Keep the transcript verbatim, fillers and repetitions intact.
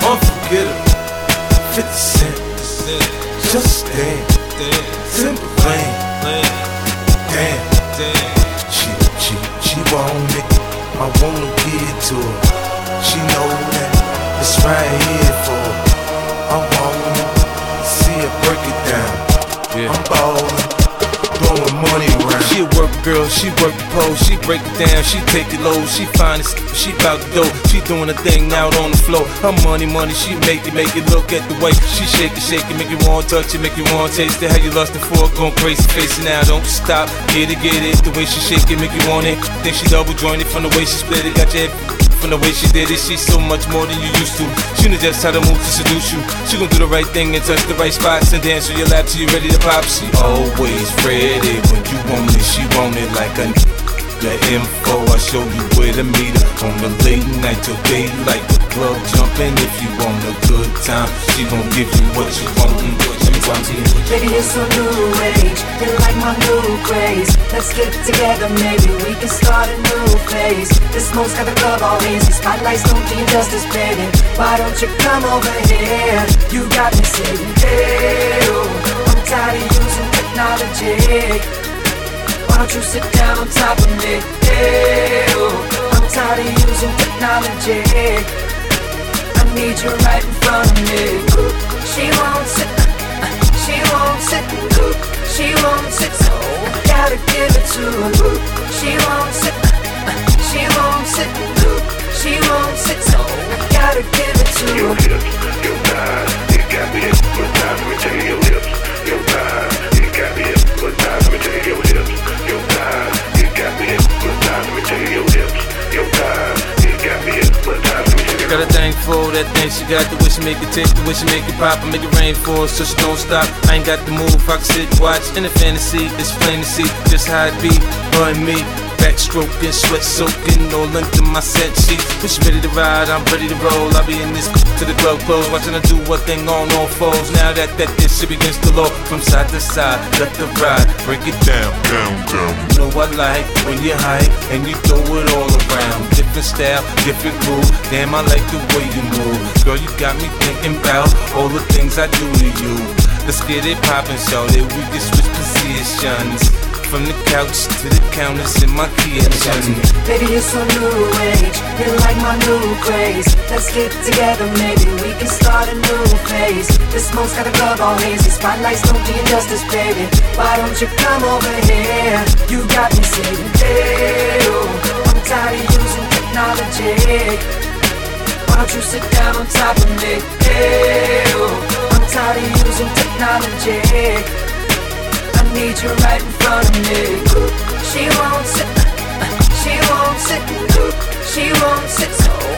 unforgettable. fifty cent, just dance. Timberland, damn. She, she, she want it. I wanna give it to her. She know that it's right here for her. I wanna see her break it down. Yeah. I'm ballin', throwing money around. She a work girl, she work the pole, she break it down, she take it low, she find it, she bout to go. She doing a thing out on the floor. Her money, money, she make it, make it look at the way she shake it, shake it, make you want touch it, make you want taste it. How you lost it for, going crazy, face it now, don't stop, get it, get it. The way she shake it, make you want it. Think she double jointed from the way she split it, got your head from the way she did it. She's so much more than you used to. She knows just how to move to seduce you. She gon' do the right thing and touch the right spots and dance on your lap till you ready to pop. She always ready when you want it. She want it like a the info. I show you where to meet her on the late night till daylight. The club jumping if you want a good time. She gon' give you what you want and what you want. Baby, you're so new age, you're like my new craze. Let's get together, maybe we can start a new phase. This smoke's got the club all hazy, spotlights don't do you justice, baby. Why don't you come over here? You got me saying, hey, oh, I'm tired of using technology. Why don't you sit down on top of me? Hey, oh, I'm tired of using technology. I need you right in front of me. She won't sit, she won't sit, she won't sit, so I gotta give it to her. She won't sit, she won't sit, she won't sit, so I gotta give it to her. Your hips, your thighs, you got me hypnotized. Let me tell you your lips, your thighs, you got me hypnotized. Let me tell you your hips, your thighs, you got me hypnotized. Let me tell you your hips, your thighs, you got me hypnotized. Got a thing for that thing she got, the way she make it tick, the way she make it pop and make it rain for us so she don't stop. I ain't got the move, I can sit, watch in the fantasy, it's plain to see just how it be, her and me. Backstroking, sweat soaking, all into my set sheets. When she ready to ride, I'm ready to roll. I'll be in this to the club close, watching her do what thing on all fours. Now that that this shit begins to low, from side to side, let the ride, break it down, down, down. You know I like when you hype and you throw it all around. Different style, different groove. Damn, I like the way you move. Girl, you got me thinking about all the things I do to you. Let's get it poppin', so that we can switch positions. From the couch to the counters in my kitchen. Baby, you're so new age, you're like my new craze. Let's get together, maybe we can start a new phase. This smoke's got the club all hazy, spotlights don't do you justice, baby. Why don't you come over here? You got me saying, hey, oh, I'm tired of using technology. Why don't you sit down on top of me? Hey, oh, I'm tired of using technology. I need you right in front of me. She won't sit, she won't sit, she won't sit, so